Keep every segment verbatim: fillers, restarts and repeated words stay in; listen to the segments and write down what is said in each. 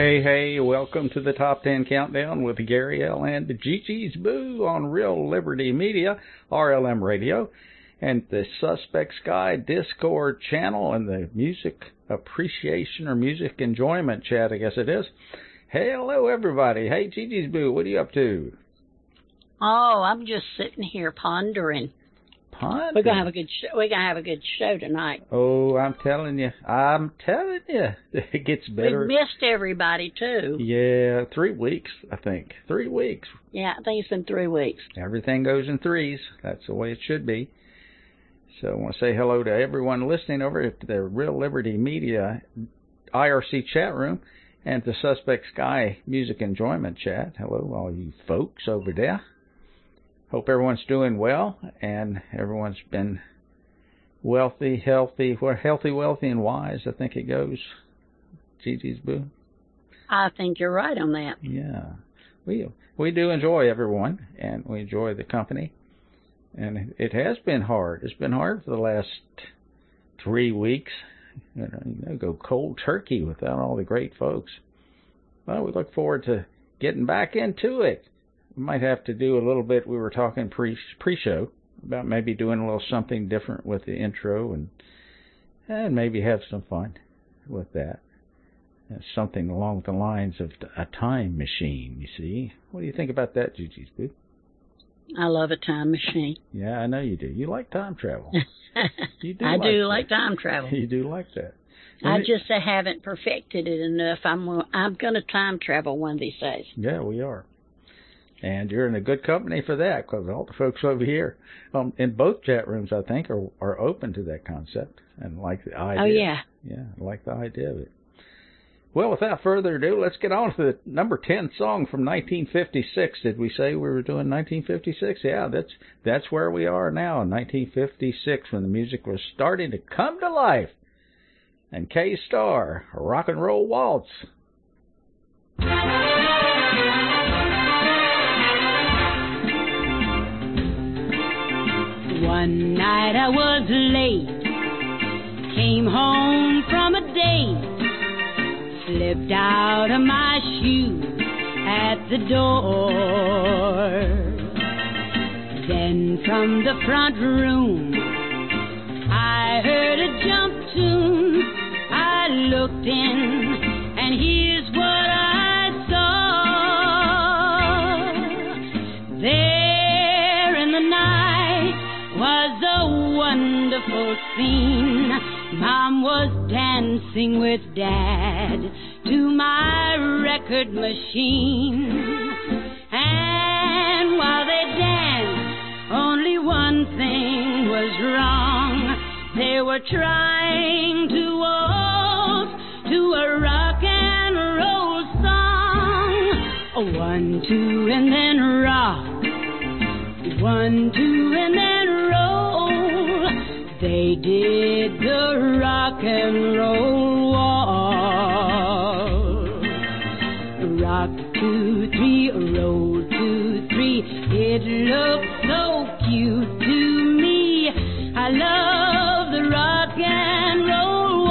Hey, hey, welcome to the Top ten Countdown with Gary L. and Gigi's Boo on Real Liberty Media, R L M Radio, and the Suspect Sky Discord channel and the Music Appreciation or Music Enjoyment chat, I guess it is. Hey, hello, everybody. Hey, Gigi's Boo, what are you up to? Oh, I'm just sitting here pondering. Pondering? We're gonna have a good show. We're gonna have a good show tonight. Oh, I'm telling you, I'm telling you, it gets better. We missed everybody too. Yeah, three weeks, I think. Three weeks. Yeah, I think it's been three weeks. Everything goes in threes. That's the way it should be. So I want to say hello to everyone listening over at the Real Liberty Media I R C chat room and the Suspect Sky Music Enjoyment chat. Hello, all you folks over there. Hope everyone's doing well and everyone's been wealthy, healthy, well, healthy, wealthy, and wise, I think it goes. Gigi's Boo. I think you're right on that. Yeah. We we do enjoy everyone, and we enjoy the company. And it has been hard. It's been hard for the last three weeks. You know, you know, go cold turkey without all the great folks. Well, we look forward to getting back into it. We might have to do a little bit. We were talking pre pre-show about maybe doing a little something different with the intro and and maybe have some fun with that. Something along the lines of a time machine, you see. What do you think about that, Gigi's Boo? I love a time machine. Yeah, I know you do. You like time travel. You do I like do that. like time travel. You do like that. I And it, just uh, haven't perfected it enough. I'm I'm going to time travel one of these days. Yeah, we are. And you're in a good company for that, because all the folks over here um, in both chat rooms, I think, are are open to that concept and like the idea. Oh, yeah. Yeah, like the idea of it. Well, without further ado, let's get on to the number ten song from nineteen fifty-six. Did we say we were doing nineteen fifty-six? Yeah, that's that's where we are now, in nineteen fifty-six, when the music was starting to come to life. And K-Star, Rock and Roll Waltz. One night I was late, came home from a date, slipped out of my shoes at the door. Then from the front room I heard a jump tune. I looked in and here's what I saw. There in the night was a wonderful scene. Mom was dancing with Dad to my record machine. And while they danced, only one thing was wrong. They were trying to waltz to a rock and roll song. A one, two, and then rock. One, two, and then roll. They did the rock and roll wall. Rock, two, three, roll, two, three. It looked so cute to me. I love the rock and roll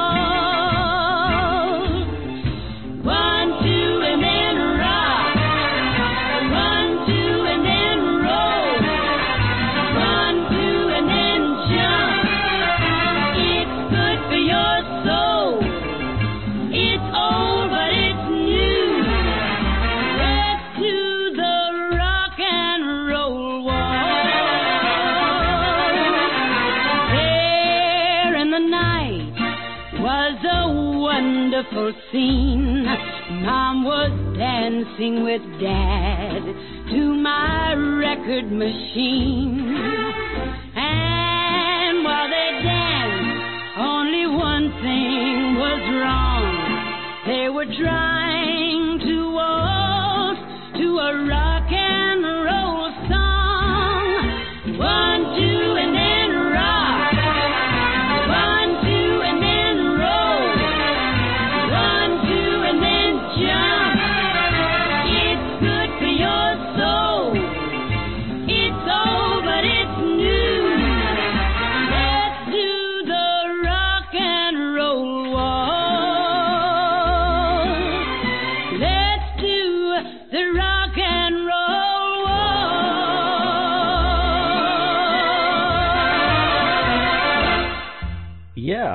wall. One, two, and then rock. One, two, and then roll. One, two, and then jump. It's good for your soul. It's old, but it's new. Let's do the rock and roll wall. There in the night was a wonderful scene. Mom was dancing with Dad to my record machine. And while they danced, only one thing was wrong. They were trying to waltz to a rock and roll song. One, two, and then rock. One, two, and then roll. One, two, and then jump. It's good for your soul. It's old, but it's new. Let's do the rock and roll wall.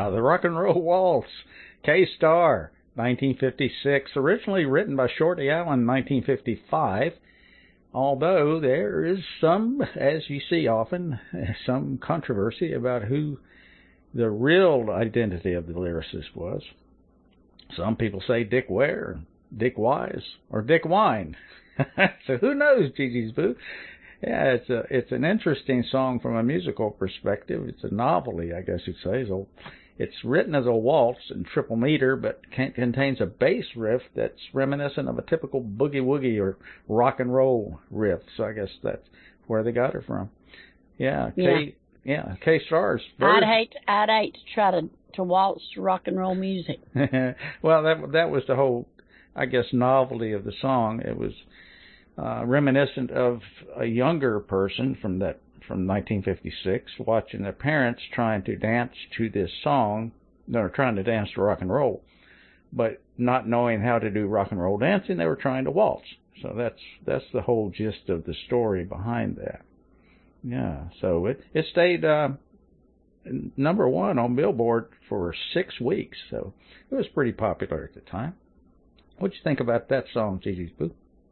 Yeah, the Rock and Roll Waltz, K-Star, nineteen fifty-six, originally written by Shorty Allen in nineteen fifty-five, although there is some, as you see often, some controversy about who the real identity of the lyricist was. Some people say Dick Ware, Dick Wise, or Dick Wine. So who knows, Gigi's Boo? Yeah, it's a it's an interesting song from a musical perspective. It's a novelty, I guess you'd say. So it's written as a waltz in triple meter, but contains a bass riff that's reminiscent of a typical boogie-woogie or rock and roll riff. So I guess that's where they got it from. Yeah, Yeah. K, yeah, K-Star's. I'd hate, I'd hate to try to, to waltz to rock and roll music. Well, that that was the whole, I guess, novelty of the song. It was uh, reminiscent of a younger person from that from nineteen fifty-six watching their parents trying to dance to this song. They were trying to dance to rock and roll, but not knowing how to do rock and roll dancing, they were trying to waltz. So that's that's the whole gist of the story behind that. Yeah, so it it stayed uh, number one on Billboard for six weeks, so it was pretty popular at the time. What'd you think about that song, Gigi's Boo?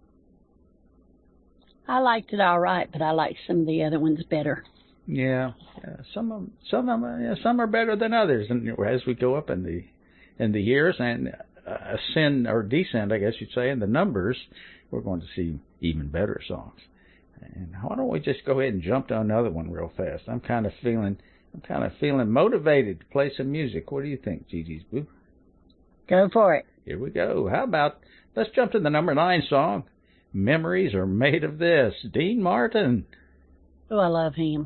I liked it all right, but I like some of the other ones better. Yeah, yeah some of them, some of them, yeah, some are better than others, and as we go up in the in the years and uh, ascend or descend, I guess you'd say, in the numbers, we're going to see even better songs. And why don't we just go ahead and jump to another one real fast? I'm kind of feeling, I'm kind of feeling motivated to play some music. What do you think, Gigi's Boo? Go for it. Here we go. How about let's jump to the number nine song, "Memories Are Made of This," Dean Martin. Oh, I love him.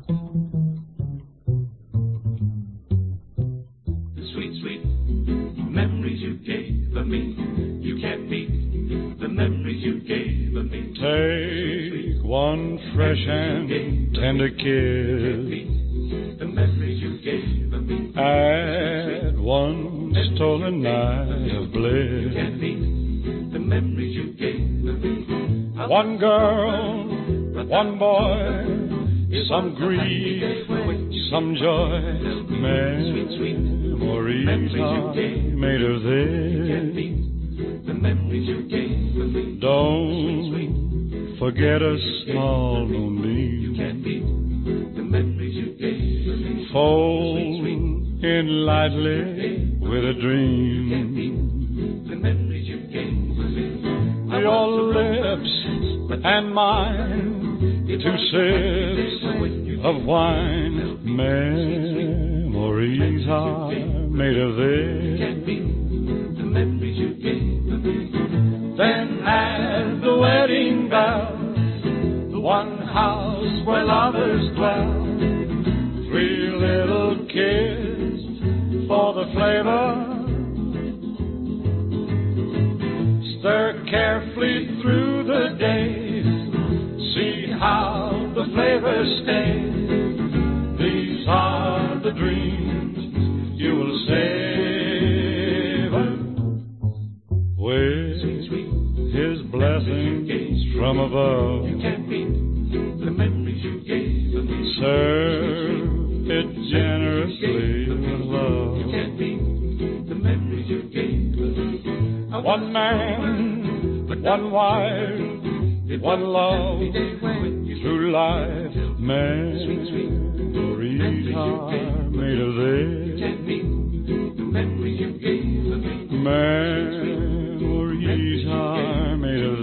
The sweet, sweet memories you gave of me, you can't beat the memories you gave of me. Take one fresh and tender kiss, The memories you gave of me, add one stolen night of bliss. can't beat the memories you gave of me. One girl, one boy, some grief, some joy. Memories are made of this. The memories you gave of me, Don't forget a small moonbeam. can't beat the memories you gave of me. Fold in lightly with a dream. The memories you gave of me. Your lips and mine, two sips of wine. Memories are made of this. The memories you gave of me. Then at the wedding bell, the one house where lovers dwell, three little kids for the flavor. Stir carefully through the days, see how the flavor stays. These are the dreams you will savor with His blessings from above. Can't beat the memories you gave of me. Serve it generously with love. Can't beat the memories you gave of me. One man, one wife, one love, through life. Memories are made of this. Can't beat the memories you gave of me. Memories are made of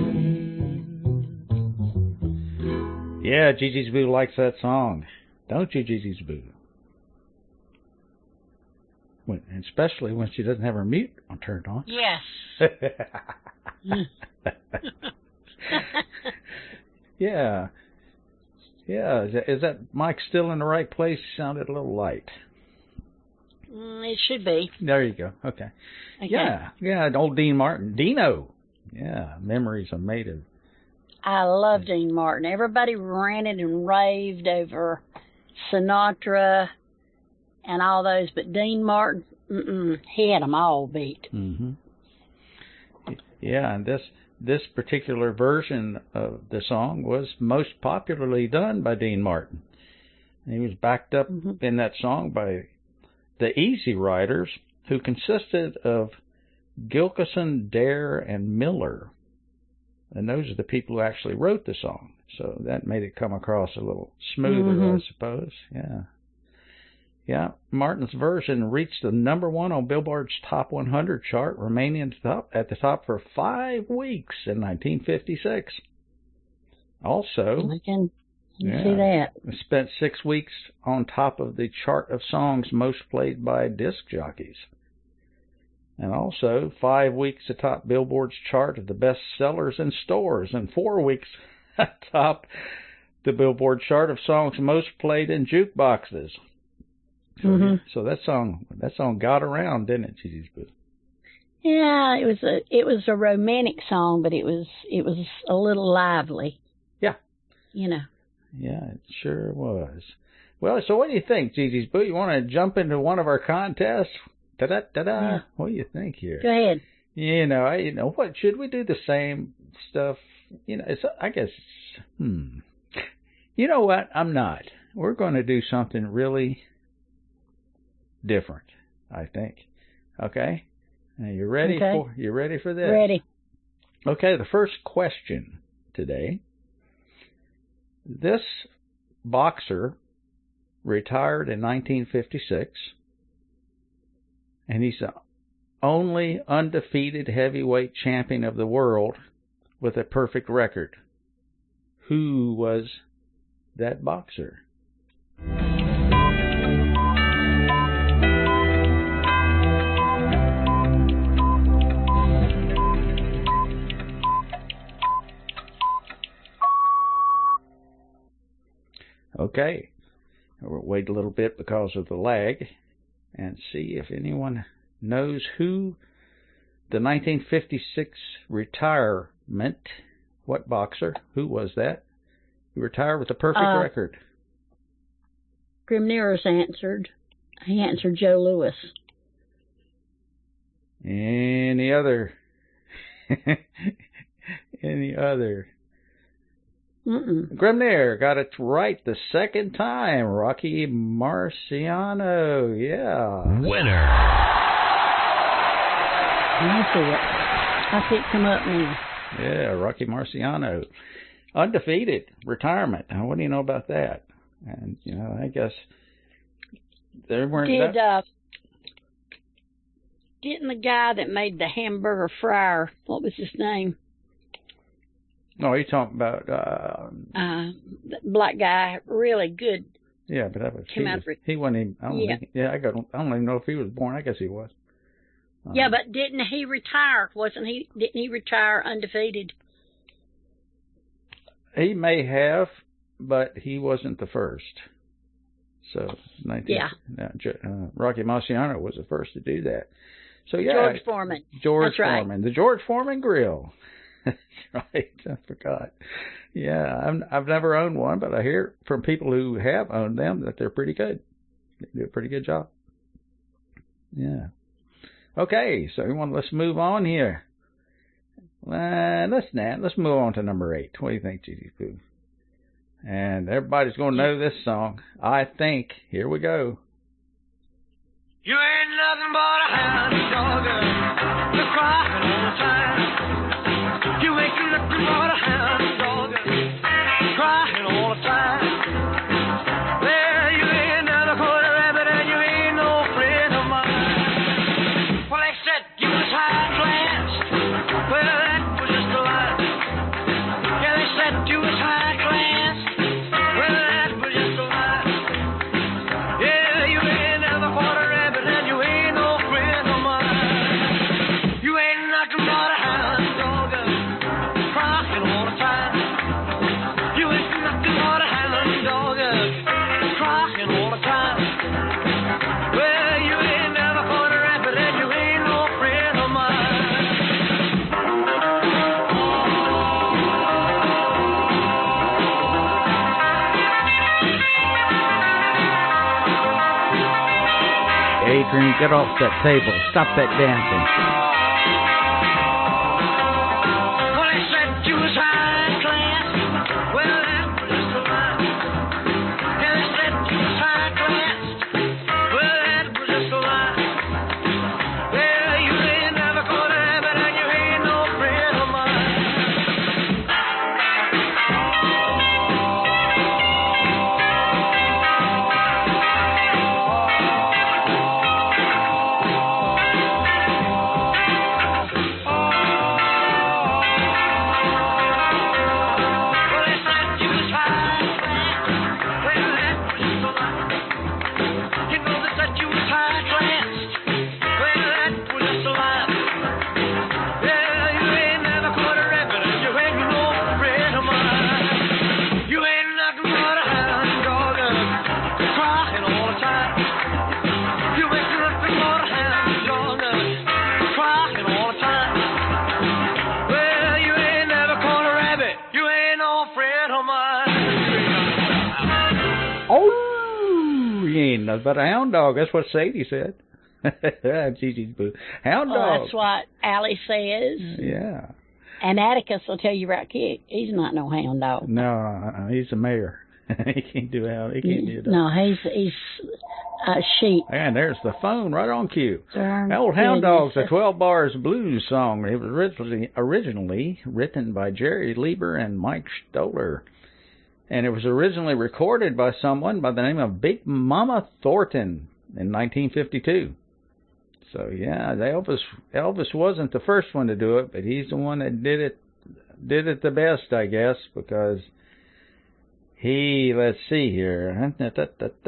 this. Yeah, Gigi's Boo likes that song. Don't you, Gigi's Boo? When, especially when she doesn't have her mute on turned on. Yes. Yeah. Yeah. Is that, is that mic still in the right place? Sounded a little light. Mm, it should be. There you go. Okay. Okay. Yeah. Yeah. Old Dean Martin. Dino. Yeah. Memories are made of. I love Dean Martin. Everybody ranted and raved over Sinatra and all those, but Dean Martin, mm-mm, he had them all beat. Mm-hmm. Yeah, and this this particular version of the song was most popularly done by Dean Martin. And he was backed up Mm-hmm. in that song by the Easy Riders, who consisted of Gilkyson, Dare, and Miller. And those are the people who actually wrote the song. So that made it come across a little smoother, mm-hmm. I suppose. Yeah. Yeah. Martin's version reached the number one on Billboard's Top one hundred chart, remaining at the top, at the top for five weeks in nineteen fifty-six. Also, I can yeah, see that. Spent six weeks on top of the chart of songs most played by disc jockeys. And also five weeks atop Billboard's chart of the best sellers in stores, and four weeks atop the Billboard chart of songs most played in jukeboxes. So, mm-hmm. so that song, that song got around, didn't it, Gigi Boo? Yeah, it was a it was a romantic song, but it was it was a little lively. Yeah, you know. Yeah, it sure was. Well, so what do you think, Gigi's Boo? You want to jump into one of our contests? Da da da da. Yeah. What do you think here? Go ahead. You know, I you know what should we do the same stuff? You know, it's I guess. Hmm. You know what? I'm not. We're going to do something really different, I think. Okay? Now you ready okay. for you ready for this? Ready. Okay, the first question today. This boxer retired in nineteen fifty-six, and he's the only undefeated heavyweight champion of the world with a perfect record. Who was that boxer? Okay, we'll wait a little bit because of the lag and see if anyone knows who the nineteen fifty-six retirement, what boxer, who was that? He retired with a perfect uh, record. Grim Nearest answered. He answered Joe Louis. Any other? Any other? Mm-mm. Grimnair got it right the second time. Rocky Marciano, yeah. Winner. I see it. I see it come up now. Yeah, Rocky Marciano. Undefeated. Retirement. Now, what do you know about that? And, you know, I guess there weren't... Did, that... uh, didn't the guy that made the hamburger fryer, what was his name? No, you're talking about... Uh, uh, the black guy, really good. Yeah, but that was... Came he, out was, for, he wasn't even... I don't yeah. think, yeah, I, got, I don't even know if he was born. I guess he was. Uh, yeah, but didn't he retire? Wasn't he... Didn't he retire undefeated? He may have, but he wasn't the first. So, nineteen, yeah. Uh, Rocky Marciano was the first to do that. So, yeah. George Foreman. George That's right. Foreman. The George Foreman Grill. That's right. I forgot. Yeah, I've, I've never owned one, but I hear from people who have owned them that they're pretty good. They do a pretty good job. Yeah. Okay, so everyone, let's move on here. Uh, let's now, let's move on to number eight. What do you think, Gigi Poo? And everybody's going to know this song. I think. Here we go. You ain't nothing but a hound dog. You're crying all the time. You ain't nothing but a hound dog. Crying all the time. Well, you ain't never caught a rabbit and you ain't no friend of mine. Well, they said you was high class. Well, that was just a lie. Yeah, they said you was high class. Well, that was just a lie. Yeah, you ain't never caught a rabbit and you ain't no friend of mine. You ain't nothing but a hound dog, crying all the time. You ain't nothing but a hound dog, crying all the time. Well, you ain't never caught a rabbit and you ain't no friend of mine. Adrian, get off that table. Stop that dancing. Well, they said you was high class. Well, that was just a lie. Yeah, they said you was high class. Well, that was just a nothing but a hound dog. That's what Sadie said. Gigi's Boo. Hound Well, dog. that's what Allie says. Yeah. And Atticus will tell you right quick, he's not no hound dog. No, uh, he's a mayor. he can't do hound. He can't do that. No, he's he's a sheep. And there's the phone right on cue. Darn Old Hound goodness. Dog's a twelve bars blues song. It was originally, originally written by Jerry Lieber and Mike Stoller. And it was originally recorded by someone by the name of Big Mama Thornton in nineteen fifty-two. So, yeah, Elvis Elvis wasn't the first one to do it, but he's the one that did it did it the best, I guess, because he, let's see here. That's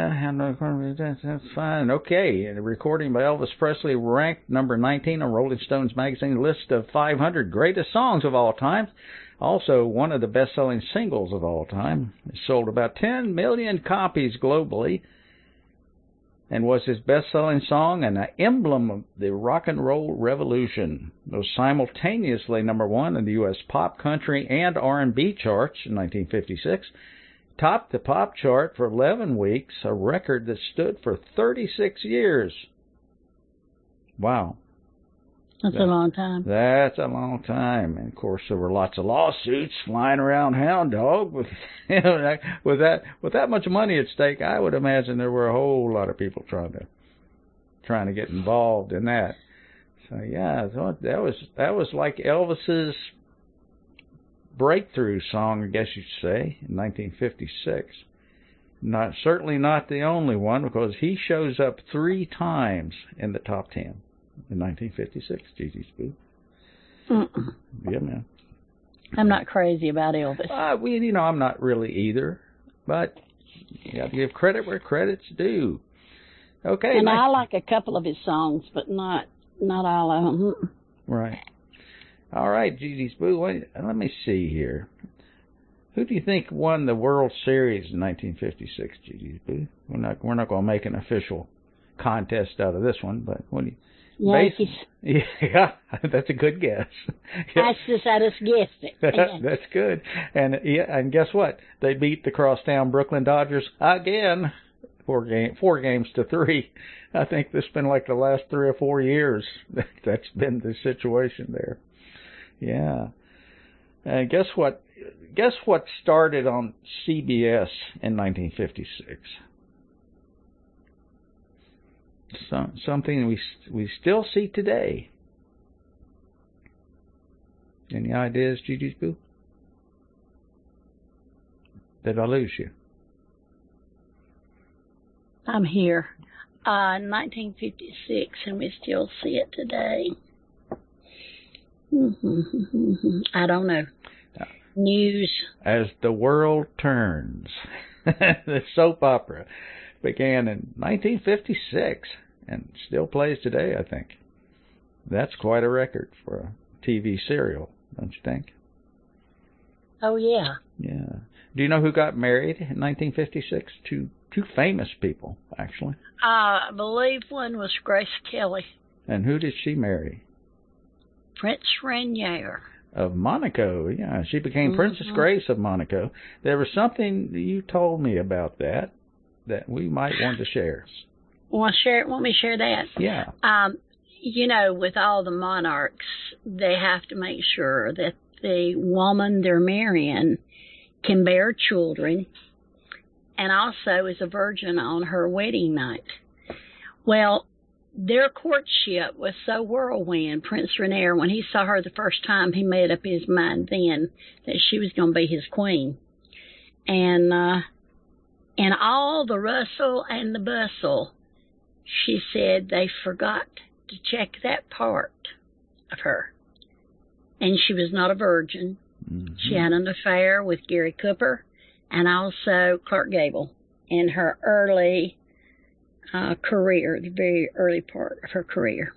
fine. Okay, a recording by Elvis Presley ranked number nineteen on Rolling Stones magazine list of five hundred greatest songs of all time. Also, one of the best-selling singles of all time. It sold about ten million copies globally and was his best-selling song and an emblem of the rock and roll revolution. It was simultaneously number one in the U S pop, country, and R and B charts in nineteen fifty-six. Topped the pop chart for eleven weeks, a record that stood for thirty-six years. Wow. That's a long time. That's a long time. And, of course, there were lots of lawsuits flying around Hound Dog. With, you know, with, that, with that much money at stake, I would imagine there were a whole lot of people trying to trying to get involved in that. So, yeah, so that was that was like Elvis's breakthrough song, I guess you'd say, in nineteen fifty-six. Not certainly not the only one, because he shows up three times in the top ten. In nineteen fifty-six, Gigi's Boo. Mm-mm. Yeah, man. I'm not crazy about Elvis. Uh, we, you know, I'm not really either, but you got to give credit where credit's due. Okay. And nice. I like a couple of his songs, but not not all of them. Right. All right, Gigi's Boo. Wait, let me see here. Who do you think won the World Series in nineteen fifty-six, Gigi's Boo? We're not we're not going to make an official contest out of this one, but what do you? Yankees. Yeah, that's a good guess. That's just, I just guessed it. That's good. And yeah, and guess what? They beat the crosstown Brooklyn Dodgers again, four game, four games to three. I think this has been like the last three or four years. That's been the situation there. Yeah. And guess what? Guess what started on C B S in nineteen fifty-six? Some, something we we still see today. Any ideas, Gigi's Boo? Did I lose you? I'm here. Uh, nineteen fifty-six, and we still see it today. I don't know. News. As the World Turns. The soap opera began in nineteen fifty-six and still plays today, I think. That's quite a record for a T V serial, don't you think? Oh, yeah. Yeah. Do you know who got married in nineteen fifty-six? Two two famous people, actually. Uh, I believe one was Grace Kelly. And who did she marry? Prince Rainier. Of Monaco, yeah. She became Mm-hmm. Princess Grace of Monaco. There was something you told me about that that we might want to share. Want to share? Want me to share that? Yeah. Um, you know, with all the monarchs, they have to make sure that the woman they're marrying can bear children, and also is a virgin on her wedding night. Well, their courtship was so whirlwind. Prince Rainier, when he saw her the first time, he made up his mind then that she was going to be his queen. And uh, and all the rustle and the bustle, she said they forgot to check that part of her. And she was not a virgin. Mm-hmm. She had an affair with Gary Cooper and also Clark Gable in her early uh, career, the very early part of her career.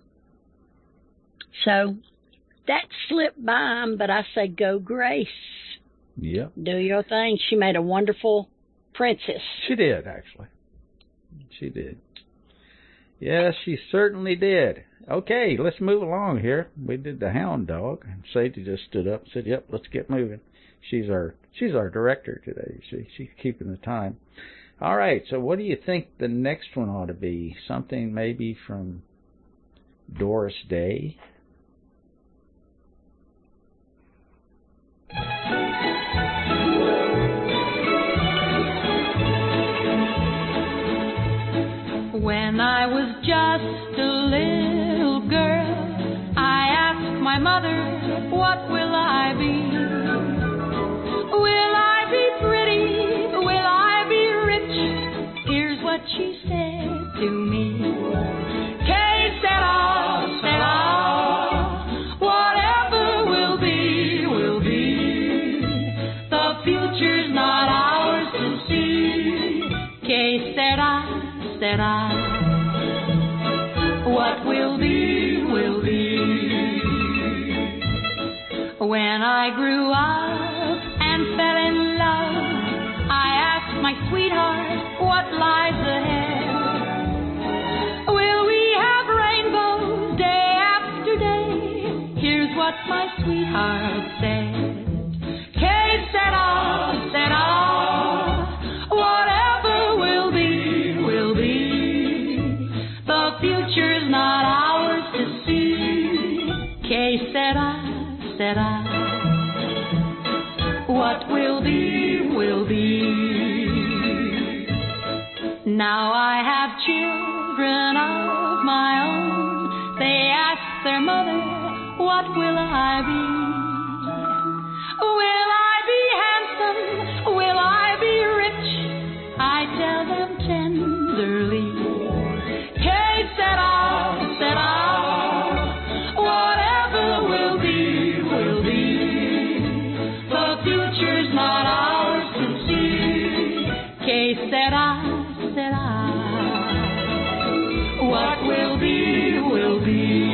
So that slipped by them, but I say go Grace. Yeah. Do your thing. She made a wonderful princess. She did, actually. She did. Yes, she certainly did. Okay, let's move along here. We did the Hound Dog. Sadie just stood up and said, yep, let's get moving. She's our she's our director today. She, she's keeping the time. All right, so what do you think the next one ought to be? Something maybe from Doris Day? When I was just a little girl, I asked my mother, what will I be? Will I be pretty? Will I be rich? Here's what she said to me. Que sera, sera, whatever will be, will be. The future's not ours to see. Que sera, sera, what will be, will be. When I grew up and fell in love, I asked my sweetheart, what lies ahead? Will we have rainbows day after day? Here's what my sweetheart said. Que sera, sera, whatever will be, will be. The future's not ours to see. Que sera, sera, what will be, will be. Now I have children of my own. They ask their mother, what will I be? Will I be handsome? Will I be rich? I tell them tenderly. Que sera, sera, whatever will be, will be. The future's not ours to see. Que sera, sera, what will be, will be.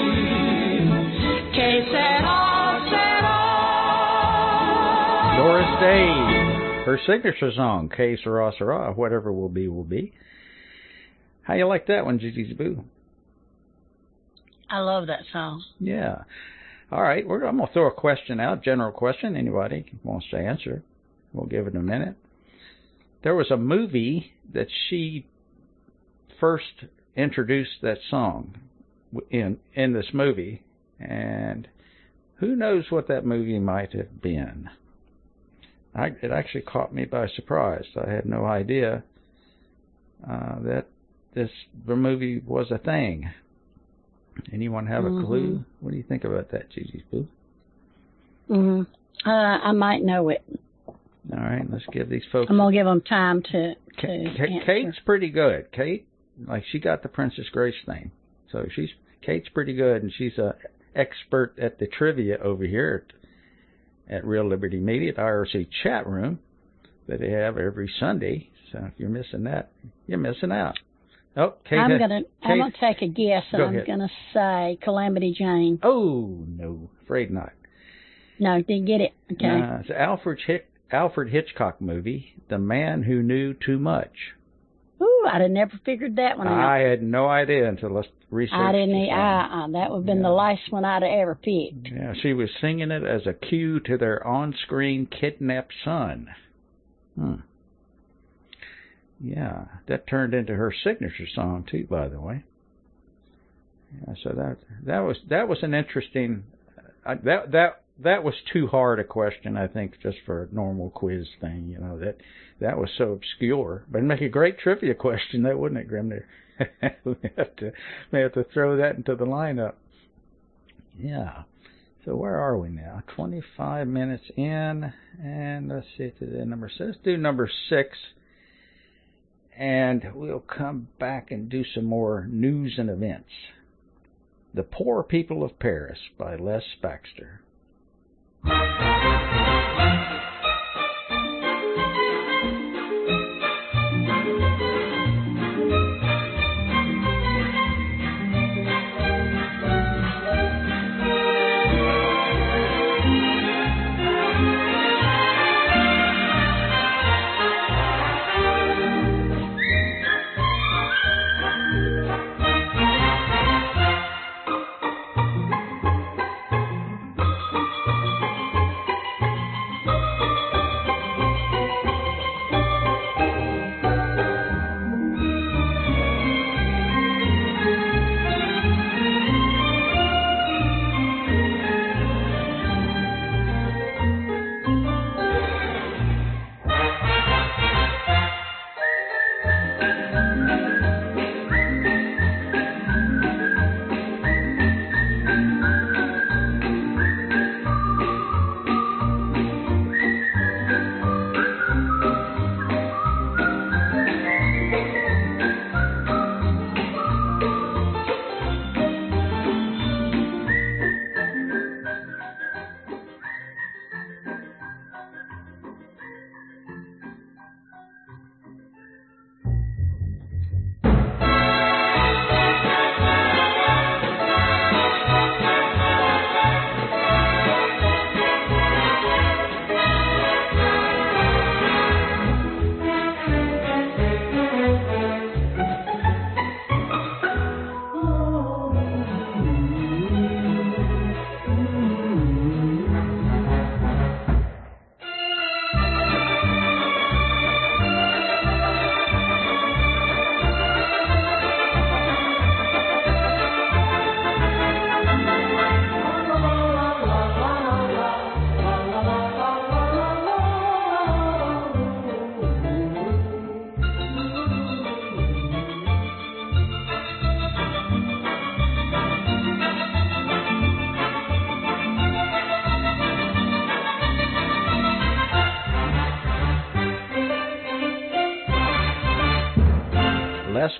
Que sera, sera. Doris Day, her signature song, Que Sera Sera, whatever will be, will be. How you like that one, Gigi Boo? I love that song. Yeah. All right, we're, I'm going to throw a question out, general question. Anybody wants to answer, we'll give it a minute. There was a movie that she first introduced that song in in this movie, and who knows what that movie might have been. I, it actually caught me by surprise. I had no idea uh, that this the movie was a thing. Anyone have a mm-hmm. clue? What do you think about that, Gigi Boo? Mm-hmm. Uh, I might know it. All right, let's give these folks... I'm going to give them time to, to Kate, Kate's pretty good. Kate, like, she got the Princess Grace thing. So she's Kate's pretty good, and she's a expert at the trivia over here at, at Real Liberty Media, at I R C chat room that they have every Sunday. So if you're missing that, you're missing out. Oh, Kate I'm had, gonna Kate, I'm gonna take a guess, and go I'm ahead. gonna say Calamity Jane. Oh no, afraid not. No, didn't get it. Okay. Uh, it's an Alfred Hick, Alfred Hitchcock movie, The Man Who Knew Too Much. Ooh, I'd have never figured that one out. I had no idea until I researched I didn't. the e- I, uh, that would have been Yeah. the last one I'd have ever picked. Yeah, she was singing it as a cue to their on-screen kidnapped son. Hmm. Yeah, that turned into her signature song too, by the way. Yeah, so that that was that was an interesting. Uh, that that that was too hard a question, I think, just for a normal quiz thing. You know that that was so obscure, but it'd make a great trivia question, that wouldn't it, Grimner? we have to we have to throw that into the lineup. Yeah. So where are we now? Twenty-five minutes in, and let's see to the number six. Let's do number six. And we'll come back and do some more news and events. The Poor People of Paris by Les Baxter.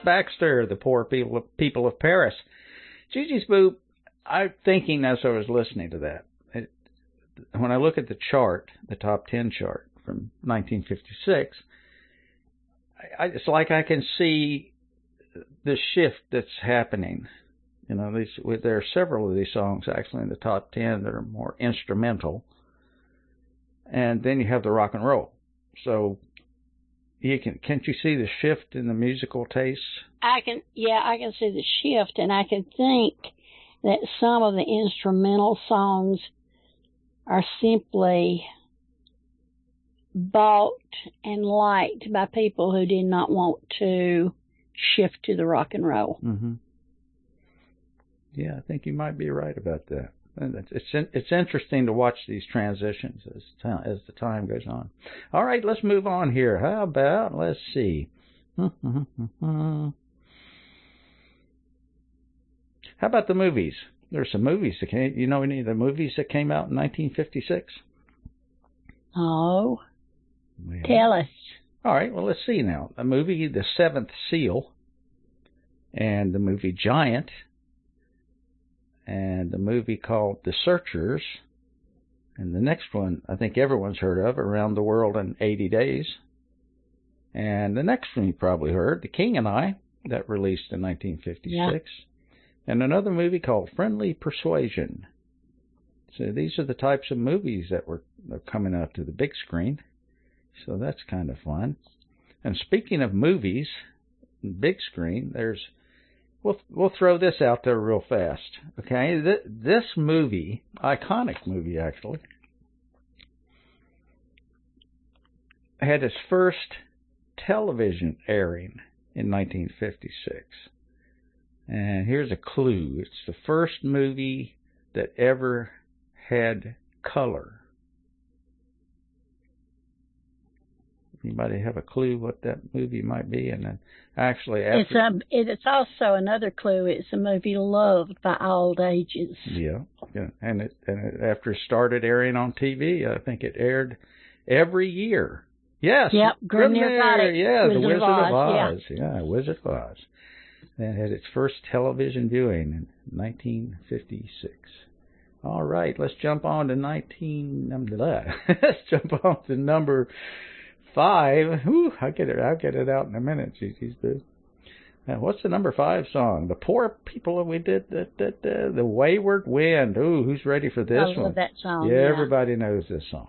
Baxter, The Poor People of, People of Paris. Gigi's Boo, I'm thinking as I was listening to that, it, when I look at the chart, the top ten chart from nineteen fifty-six, I, I, it's like I can see the shift that's happening. You know, these, there are several of these songs actually in the top ten that are more instrumental. And then you have the rock and roll. So you can, can't you see the shift in the musical tastes? I can, yeah, I can see the shift, and I can think that some of the instrumental songs are simply bought and liked by people who did not want to shift to the rock and roll. Mm-hmm. Yeah, I think you might be right about that. And it's it's, it's interesting to watch these transitions as time, as the time goes on. All right, let's move on here. How about, let's see. How about the movies? There's some movies that came, you know any of the movies that came out in nineteen fifty-six? Oh, well, tell us. All right, well, let's see now. The movie The Seventh Seal, and the movie Giant, and the movie called The Searchers, and the next one I think everyone's heard of, Around the World in eighty days, and the next one you probably heard, The King and I, that released in nineteen fifty-six, yeah. And another movie called Friendly Persuasion. So these are the types of movies that were coming out to the big screen, so that's kind of fun. And speaking of movies, big screen, there's We'll we'll throw this out there real fast, okay? This, this movie, iconic movie actually, had its first television airing in nineteen fifty-six. And here's a clue. It's the first movie that ever had color. Anybody have a clue what that movie might be? And then actually, after it's a, it's also another clue. It's a movie loved by all ages. Yeah, yeah. And it and it, after it started airing on T V, I think it aired every year. Yes. Yep. Grimnir got it. Yeah, Wizard The Wizard of Oz. Of Oz. Yeah. yeah, Wizard of Oz. That had its first television viewing in nineteen fifty-six. All right, let's jump on to nineteen. Let's jump on to number five. Whew, I'll get it. I'll get it out in a minute. Gigi's Boo. Now, what's the number five song? The Poor People. We did the the, the, the Wayward Wind. Ooh, who's ready for this I one? love that song. Yeah, Yeah, everybody knows this song.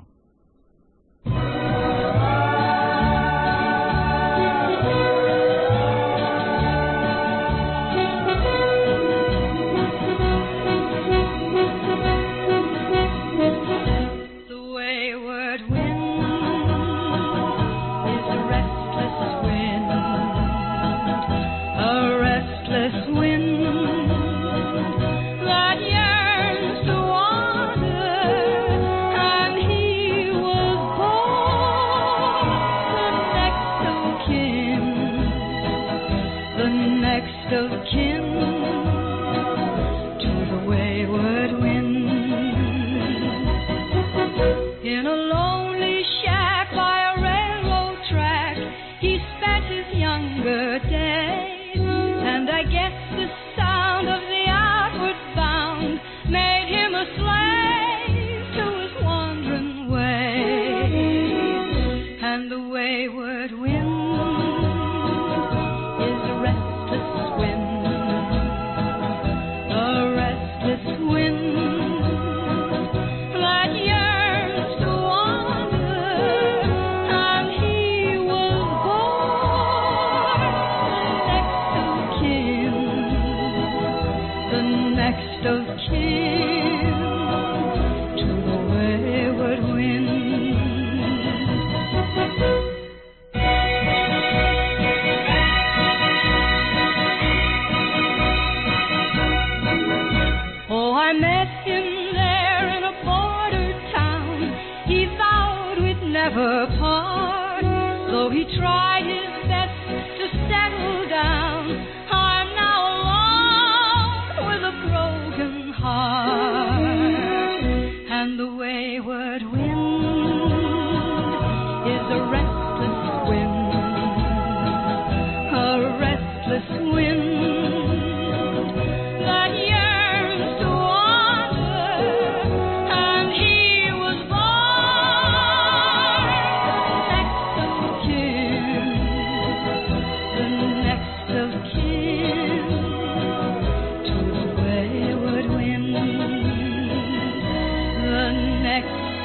Restless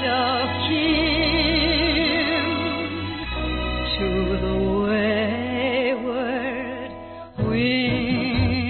of kin to the wayward wind.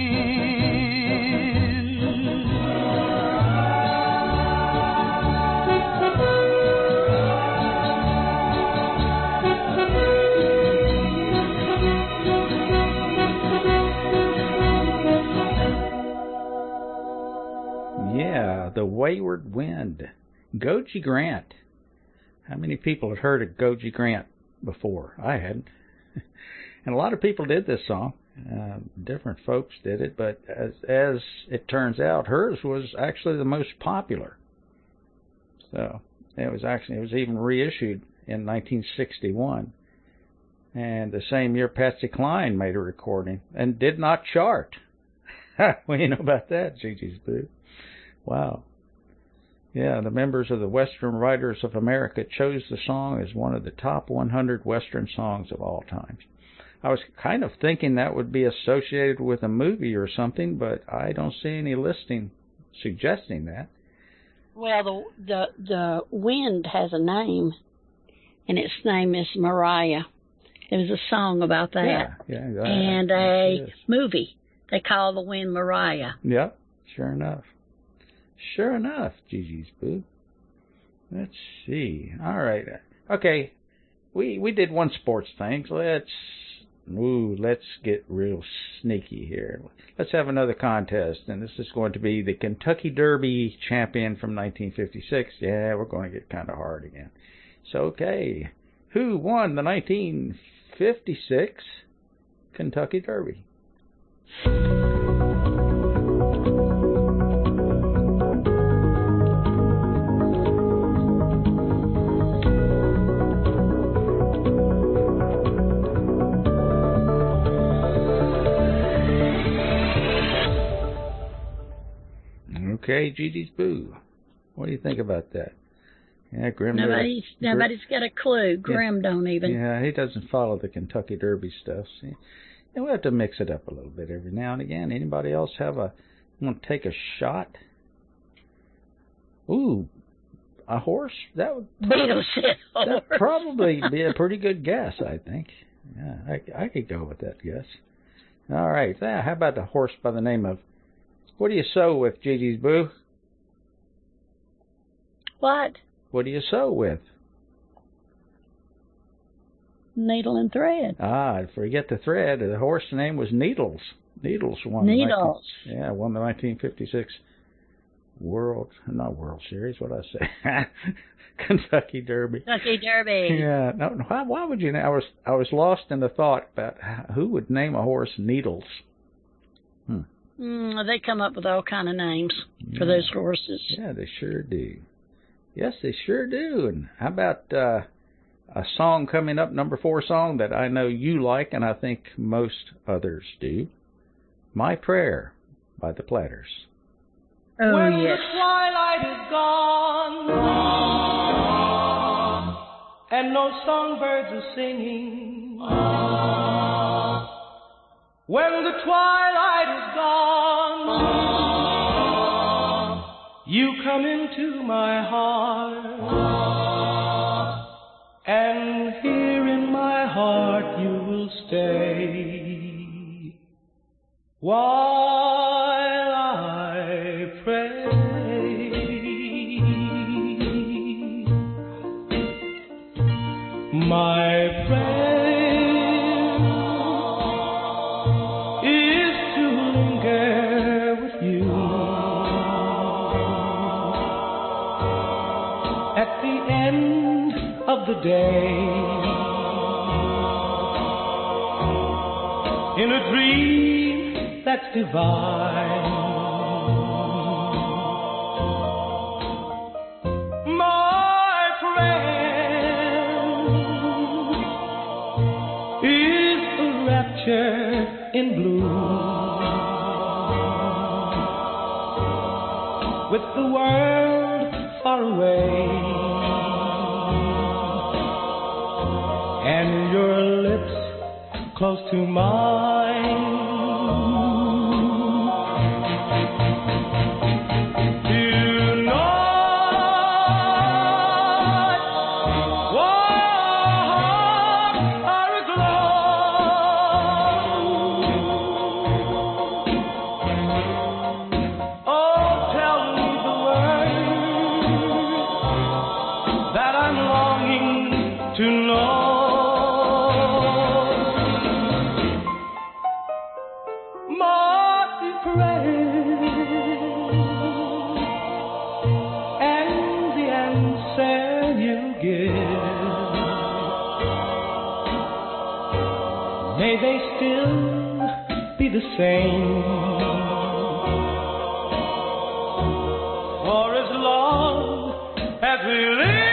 Yeah, the Wayward Wind. Goji Grant. How many people have heard of Goji Grant before? I hadn't. And a lot of people did this song. Uh, different folks did it, but as, as it turns out, hers was actually the most popular. So it was actually, it was even reissued in nineteen sixty-one. And the same year, Patsy Cline made a recording and did not chart. Well, you know about that, Gigi's Boo. Wow. Yeah, the members of the Western Writers of America chose the song as one of the top one hundred Western songs of all time. I was kind of thinking that would be associated with a movie or something, but I don't see any listing suggesting that. Well, the the the wind has a name, and its name is Mariah. There's a song about that. Yeah, yeah. That, and a movie. They call the wind Mariah. Yep, sure enough. Sure enough, Gigi's Boo. Let's see. All right. Okay. We we did one sports thing. So let's ooh, let's get real sneaky here. Let's have another contest, and this is going to be the Kentucky Derby champion from nineteen fifty-six. Yeah, we're going to get kind of hard again. So okay, who won the nineteen fifty-six Kentucky Derby? Okay, Gigi's Boo. What do you think about that? Yeah, Grim. Nobody's never, nobody's got a clue. Grim yeah, don't even. Yeah, he doesn't follow the Kentucky Derby stuff. See, and we have to mix it up a little bit every now and again. Anybody else have a want to take a shot? Ooh, a horse? That would Beatles said horse. that'd probably be a pretty good guess, I think. Yeah, I, I could go with that guess. All right, yeah, how about a horse by the name of? What do you sew with, Gigi's Boo? What? What do you sew with? Needle and thread. Ah, forget the thread. The horse name was Needles. Needles won. Needles. The nineteen, yeah, won the nineteen fifty-six World, not World Series. What I say? Kentucky Derby. Kentucky Derby. Yeah. No. Why, why would you? I was I was lost in the thought about who would name a horse Needles. Hmm. Mm, they come up with all kind of names Yeah. for those horses. Yeah, they sure do. Yes, they sure do. And how about uh, a song coming up, number four song that I know you like and I think most others do. My Prayer by the Platters. Oh, when yes. the twilight is gone and no songbirds are singing, when the twilight is gone, you come into my heart, and here in my heart you will stay while I pray. My prayer is to linger with you at the end of the day, in a dream that's divine. My friend is a rapture in bloom, with the world far away and your lips close to mine. To know give. May they still be the same. For as long as we live,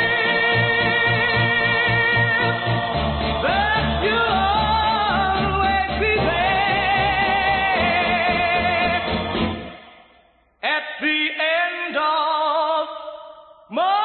that you'll always be there at the end of my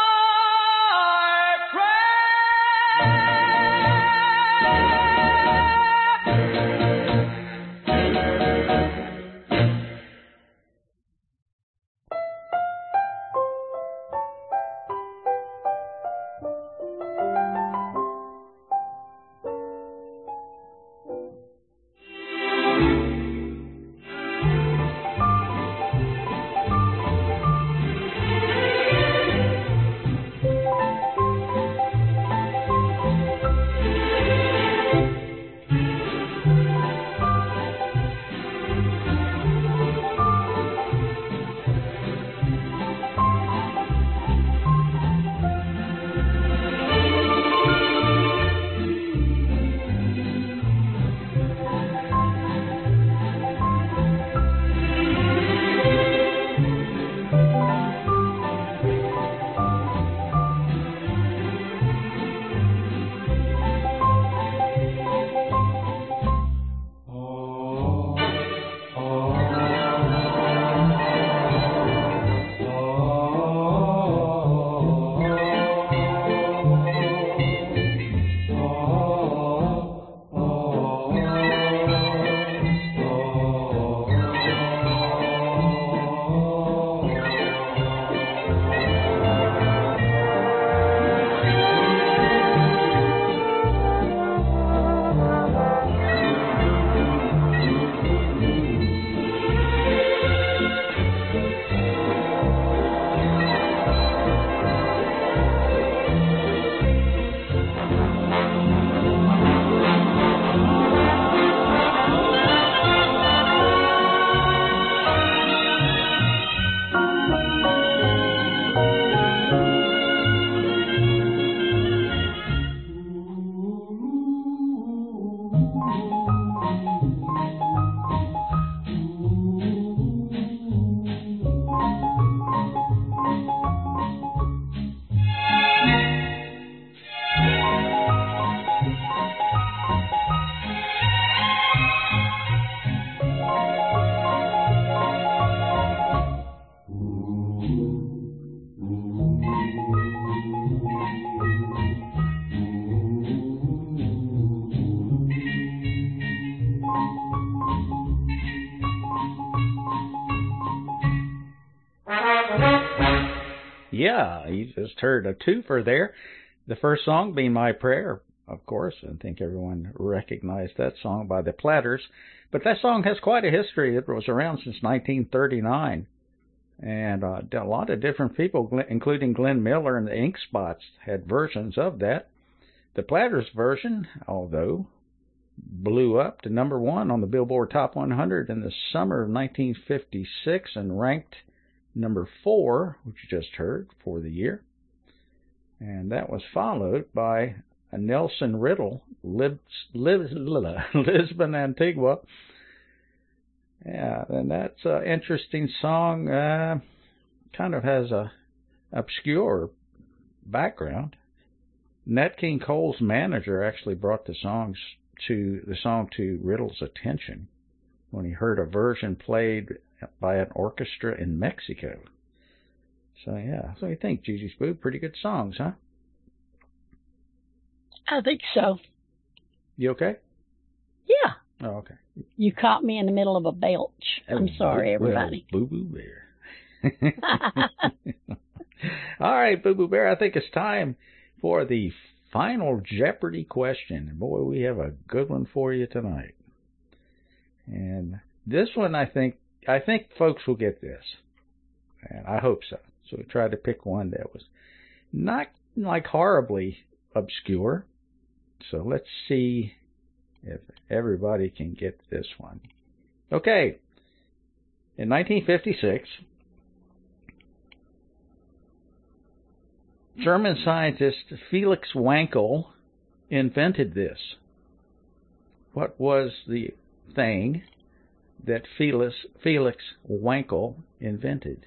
Yeah, you just heard a twofer there. The first song being My Prayer, of course. I think everyone recognized that song by the Platters. But that song has quite a history. It was around since nineteen thirty-nine. And uh, a lot of different people, including Glenn Miller and the Ink Spots, had versions of that. The Platters version, although, blew up to number one on the Billboard Top one hundred in the summer of nineteen fifty-six and ranked number four, which you just heard, for the year. And that was followed by a Nelson Riddle, Lib, Lib, Lisbon, Antigua. Yeah, and that's an interesting song. Uh, kind of has a obscure background. Nat King Cole's manager actually brought the songs to the song to Riddle's attention when he heard a version played by an orchestra in Mexico. So yeah, so you think, Gigi Spoo, pretty good songs, huh? I think so. You okay? Yeah. Oh, okay. You caught me in the middle of a belch. Oh, I'm sorry, well, everybody. Boo Boo Bear. All right, Boo Boo Bear, I think it's time for the final Jeopardy question. Boy, we have a good one for you tonight. And this one, I think, I think folks will get this. And I hope so. So we tried to pick one that was not like horribly obscure. So let's see if everybody can get this one. Okay. In nineteen fifty-six, German scientist Felix Wankel invented this. What was the thing that Felix, Felix Wankel invented?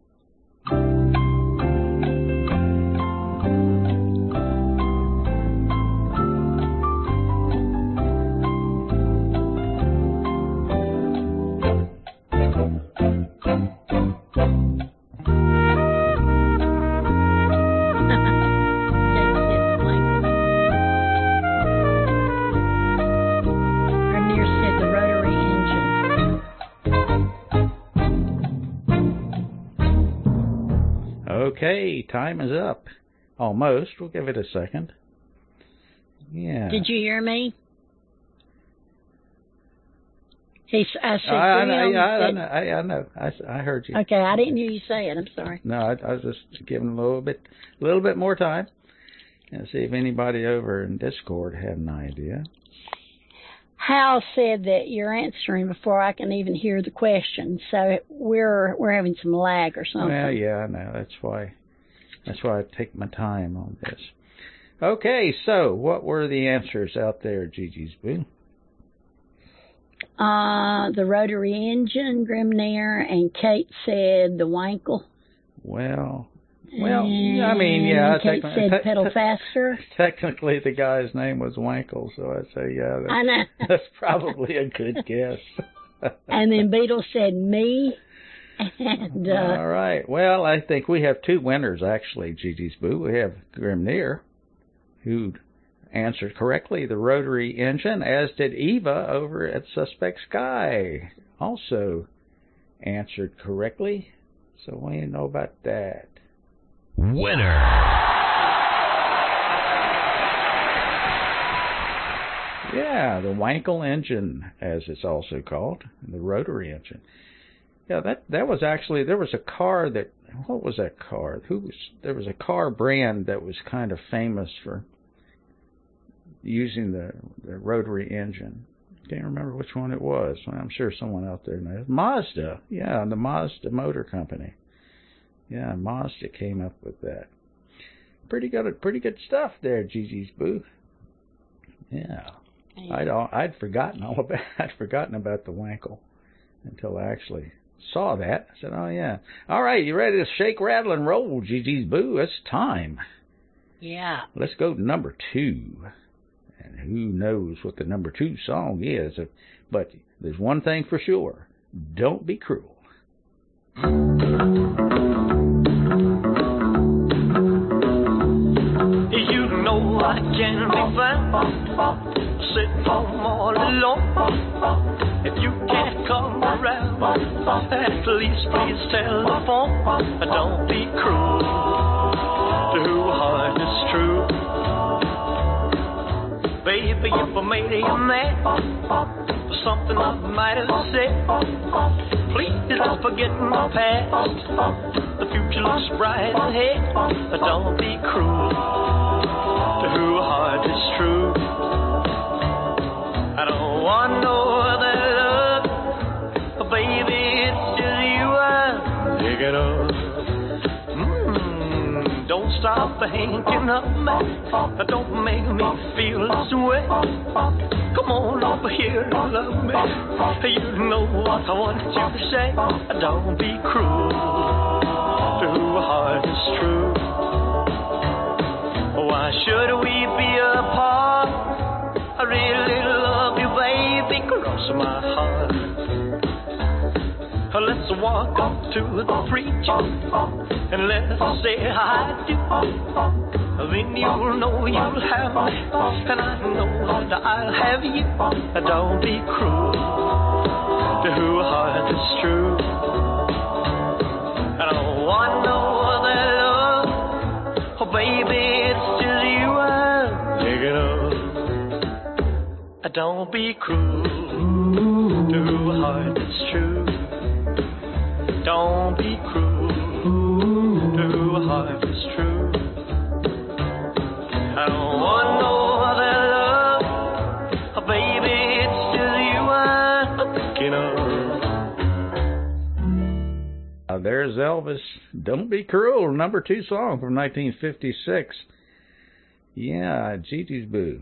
Okay, time is up. Almost. We'll give it a second. Yeah. Did you hear me? He, I said, I, I, know, Graham yeah, I, said- know, I, I know. I, I heard you. Okay, I didn't hear you say it. I'm sorry. No, I, I was just giving a little bit, a little bit more time, and see if anybody over in Discord had an idea. Hal said that you're answering before I can even hear the question, so we're we're having some lag or something. Well, yeah, I know. That's why. That's why I take my time on this. Okay, so what were the answers out there, Gigi's Boo? Uh, the rotary engine, Grimnair, and Kate said the Wankel. Well, well, I mean, yeah. And Kate techni- said te- pedal te- faster. Technically, the guy's name was Wankel, so I'd say, yeah, that's, I know. that's probably a good guess. And then Beetle said me. And uh, All right. Well, I think we have two winners, actually, Gigi's Boo. We have Grimnair, who answered correctly, the rotary engine, as did Eva over at Suspect Sky. Also answered correctly. So what do you know about that? Winner. Yeah, the Wankel engine, as it's also called, the rotary engine. Yeah, that that was actually, there was a car that, what was that car? Who was, there was a car brand that was kind of famous for using the, the rotary engine. Can't remember which one it was. I'm sure someone out there knows. Mazda. Yeah, the Mazda Motor Company. Yeah, Mazda came up with that. Pretty good, pretty good stuff there, Gigi's Boo. Yeah, I'd I'd forgotten all about I'd forgotten about the Wankel until I actually saw that. I said, "Oh yeah, all right, you ready to shake, rattle, and roll, Gigi's Boo? It's time. yeah. Let's go to number two." And who knows what the number two song is? But there's one thing for sure: don't be cruel. You know I can be found sitting home all alone. If you can't come around, at least please telephone. Don't be cruel to who heart is true. Baby, if I made you mad for something I might have said, please don't forget my past. The future looks bright ahead. Don't be cruel to who heart is true. I don't want no other love, baby, it's just you I'm thinking of. Mm, don't stop thinking of me. Don't make me feel this way. Come on over here and love me. You know what I want you to say. Don't be cruel to who heart is true. Why should we be apart? I really love you, baby, cross my heart. Let's walk up to the preacher and let's say I do. Then you'll know you'll have me, and I know that I'll have you. Don't be cruel to who heart is true. I don't want no other love, oh baby, it's just you I'm thinking of. Don't be cruel to who heart is true. Don't be cruel to who heart is true. I don't want no other love, oh baby, it's just you I'm thinking of. Uh, there's Elvis, Don't Be Cruel, number two song from nineteen fifty-six. Yeah, Gigi's Boo.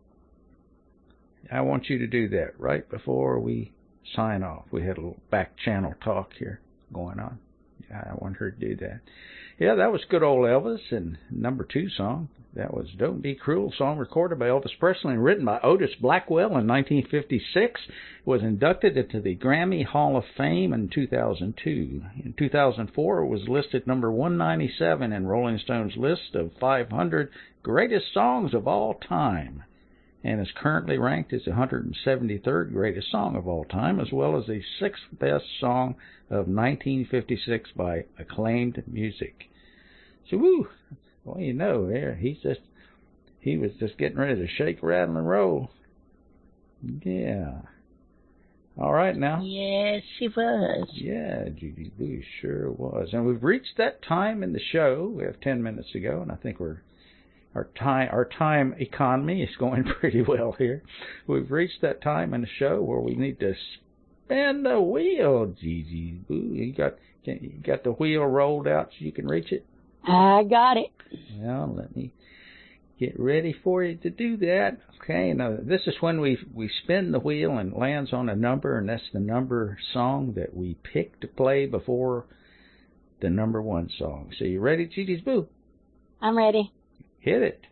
I want you to do that right before we sign off. We had a little back channel talk here going on. Yeah, I want her to do that. Yeah, that was good old Elvis, and number two song. That was Don't Be Cruel, song recorded by Elvis Presley and written by Otis Blackwell in nineteen fifty-six. Was inducted into the Grammy Hall of Fame in two thousand two. In two thousand four, it was listed number one ninety-seven in Rolling Stone's list of five hundred greatest songs of all time, and is currently ranked as the one hundred seventy-third greatest song of all time, as well as the sixth best song of nineteen fifty-six by acclaimed music. So, woo, well, you know, there he's just he was just getting ready to shake, rattle, and roll. Yeah. All right now. Yes, he was. Yeah, Gigi's Boo sure was. And we've reached that time in the show. We have ten minutes to go, and I think we're Our time, our time economy is going pretty well here. We've reached that time in the show where we need to spin the wheel, Gigi's Boo. You got, you got the wheel rolled out so you can reach it? I got it. Well, let me get ready for you to do that. Okay, now this is when we we spin the wheel and it lands on a number, and that's the number song that we pick to play before the number one song. So you ready, Gigi's Boo? I'm ready. Hit it.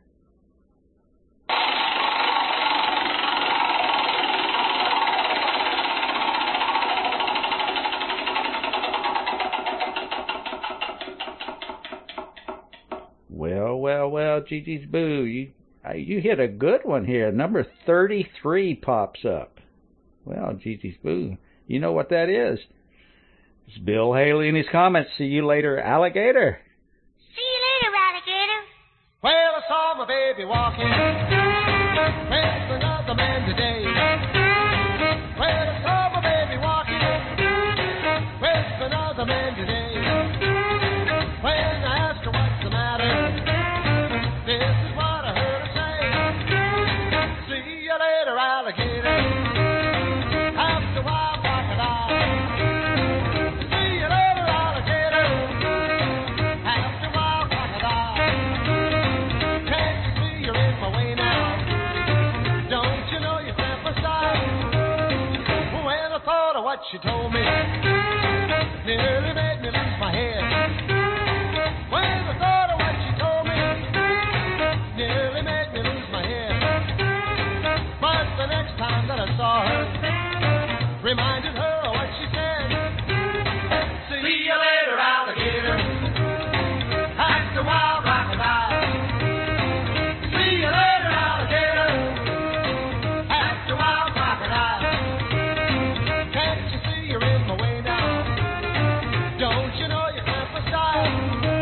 Well, well, well, Gigi's Boo, you you hit a good one here. Number thirty-three pops up. Well, Gigi's Boo, you know what that is. It's Bill Haley in his comments. See you later, alligator. See you later, alligator. Well, I saw my baby walking with another man today. Well, I saw my baby walking with another man today. When I asked her what's the matter, this is what I heard her say. See you later, alligator. After a while, crocodile. See you later, alligator. After a while, crocodile. Can't you see you're in my way now? Don't you know your grandpa style? When I thought of what she told me, nearly made me lose my head. When I thought of what she told me, nearly made me lose my head. But the next time that I saw her, reminded her of what she said. See you later, alligator. Act a wild crocodile. See you later, alligator. Act a wild crocodile. Can't you see you're in my way now? Don't you know your grandpa style?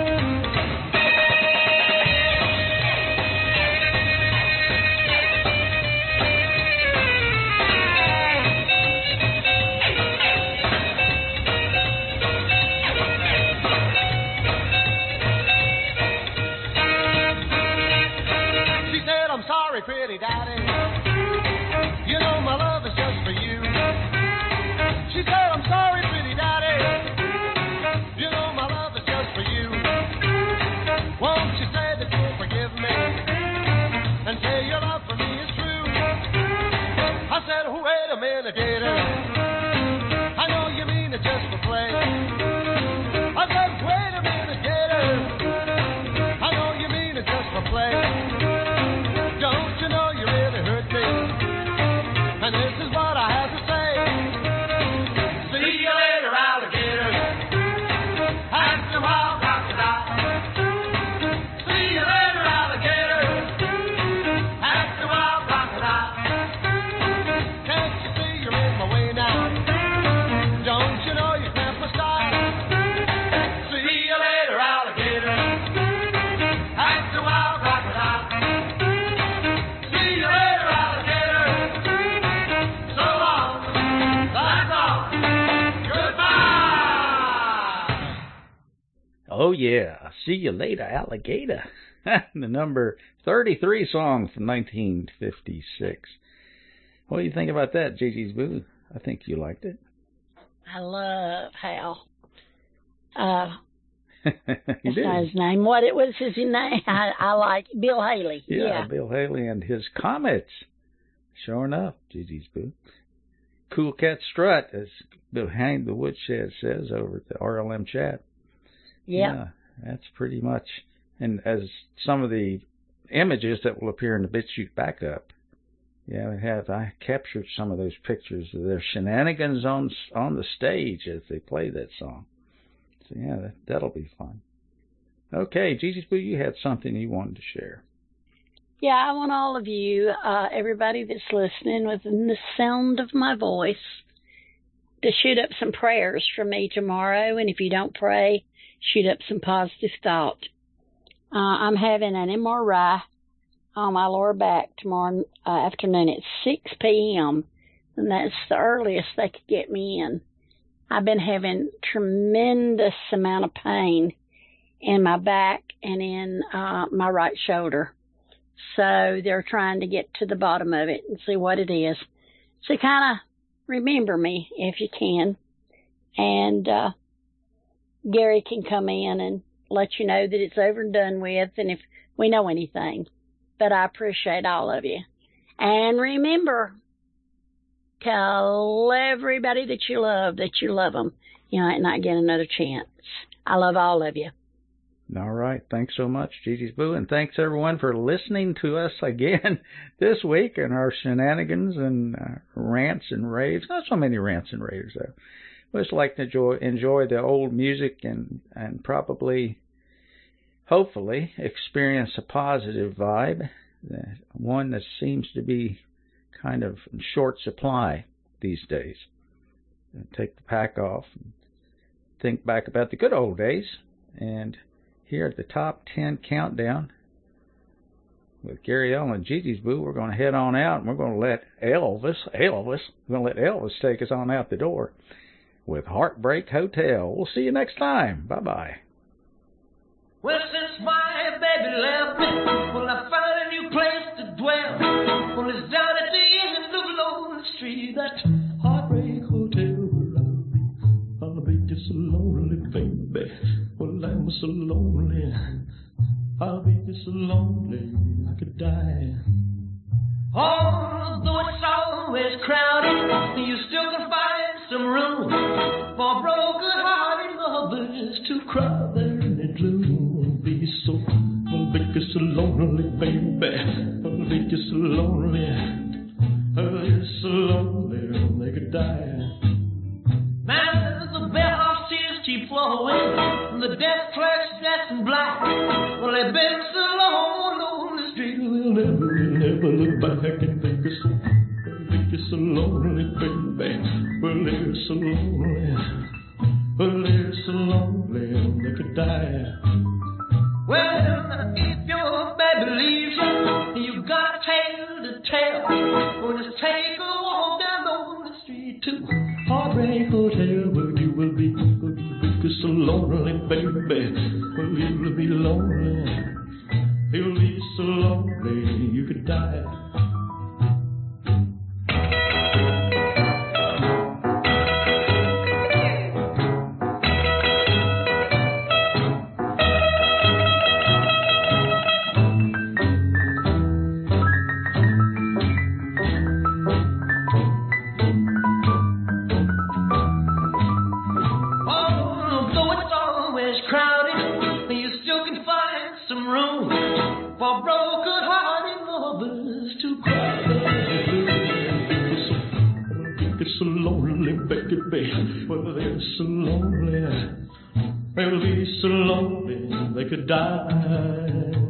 She said, I'm sorry, pretty daddy. You know my love is just for you. She said, I'm sorry, pretty daddy. You know my love is just for you. Won't you say that you'll forgive me and say your love for me is true? I said, oh, wait a minute, gator. I know you mean it just for play. I said, wait a minute, gator. I know you mean it just for play. Don't you know you really hurt me? And this is what I have to say. See you later, alligator. Act a wild crocodile. See you later, alligator. Act a wild crocodile. Can't you see you're in my way now? Don't you know your grandpa style? See you later, alligator. Act a wild crocodile. See you later, alligator. So long. That's all. Goodbye. Oh, yeah. See you later, alligator. The number thirty-three song from nineteen fifty-six. What do you think about that, Gigi's Boo? I think you liked it. I love how uh, he That's did. not his name. What it was his name? I, I like Bill Haley. Yeah, Yeah. Bill Haley and his Comets. Sure enough, Gigi's Boo. Cool Cat Strut, as behind the woodshed says over at the R L M chat. Yep. Yeah, that's pretty much. And as some of the images that will appear in the BitChute backup, yeah, we have. I captured some of those pictures of their shenanigans on on the stage as they play that song. So yeah, that, that'll be fun. Okay, Gigi's Boo, you had something you wanted to share. Yeah, I want all of you, uh, everybody that's listening within the sound of my voice, to shoot up some prayers for me tomorrow. And if you don't pray, shoot up some positive thought. Uh, I'm having an M R I on my lower back tomorrow uh, afternoon at six p.m., and that's the earliest they could get me in. I've been having tremendous amount of pain in my back and in uh, my right shoulder. So they're trying to get to the bottom of it and see what it is. So kind of remember me if you can. And uh, Gary can come in and let you know that it's over and done with, and if we know anything. But I appreciate all of you. And remember, tell everybody that you love that you love them. You might not get another chance. I love all of you. All right. Thanks so much, Gigi's Boo. And thanks, everyone, for listening to us again this week in our shenanigans and uh, rants and raves. Not so many rants and raves, though. We just like to enjoy, enjoy the old music and, and probably, hopefully, experience a positive vibe, uh, one that seems to be kind of in short supply these days. And take the pack off and think back about the good old days. And here at the top ten countdown with Gary L and Gigi's Boo, we're going to head on out, and we're going to let Elvis, Elvis, we're going to let Elvis take us on out the door with Heartbreak Hotel. We'll see you next time. Bye-bye. Well, since my baby left me, well, I found a new place to dwell. Well, it's down at the end of Lonely Street, that Heartbreak Hotel where I'll be. I'll be just so lonely, baby. Well, I'm so lonely. I'll be just so lonely I could die. Although it's always crowded, you still can find some room for broken-hearted lovers to cry there in the gloom. Be so, I'll be just so lonely, baby. I'll be just so lonely. I'll be so lonely they could die. Now the bellhop's tears keep flowing, the desk clerk's dressed in black. Well, they've been so long on the street, we'll never, we'll never look back and think it's so, think it's so lonely, baby. Well, they're so lonely, well, they're so lonely they could die. Well, if your baby leaves you, you got a tale to tell. Well, just take a walk down on the street to Heartbreak Hotel, where you will be, where you will be so lonely, baby. Well, you will be lonely, you'll be so lonely you could die. So lonely, baby. Well, they're so lonely. They'll be so lonely they could die.